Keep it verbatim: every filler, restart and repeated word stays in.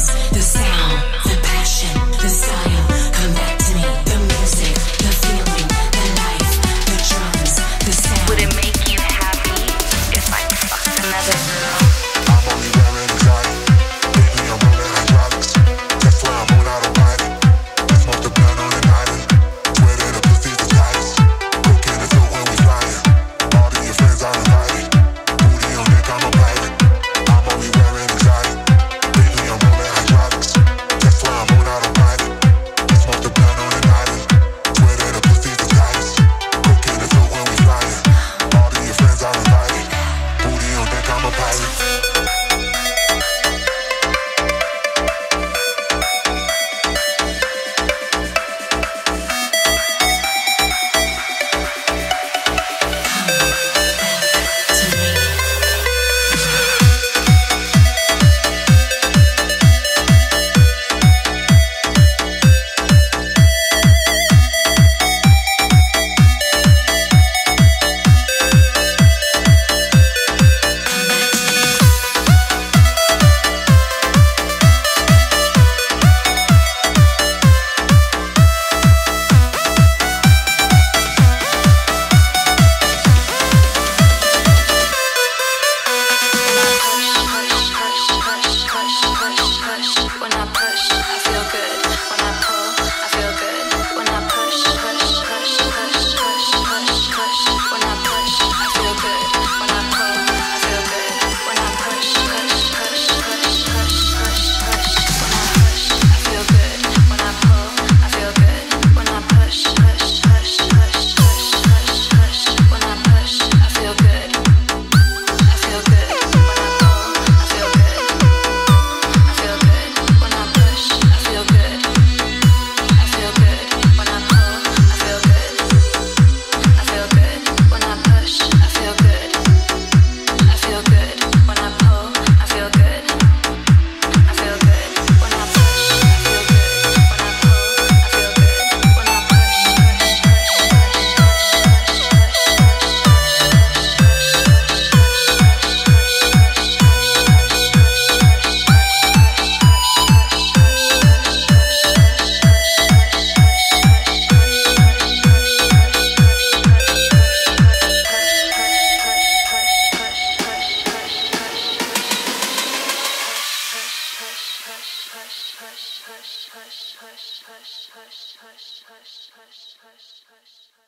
the sound, the passion, the style. Come back to me. The music, the feeling, the life, the drums, the sound. Would it make you happy if I fucked another girl? I'm only wearing exotic. Lately I'm rolling hydraulics. That's why I'm on autopilot. I smoke the blunt on an island. Swear that the pussy's the tightest. Cocaine is dope when we flying. All of your friends are invited. Booty on neck, I'm a pilot. I'm only wearing exotic. Lately I'm rolling hydraulics. That's why I'm on autopilot. I smoke the blunt on an island. Swear that the pussy's the tightest. Cocaine is dope when we flying. All of your friends are invited. Booty on deck, I'm a pilot. Hush, hush, hush, hush, hush, hush, hush, hush, hush, hush, hush, hush.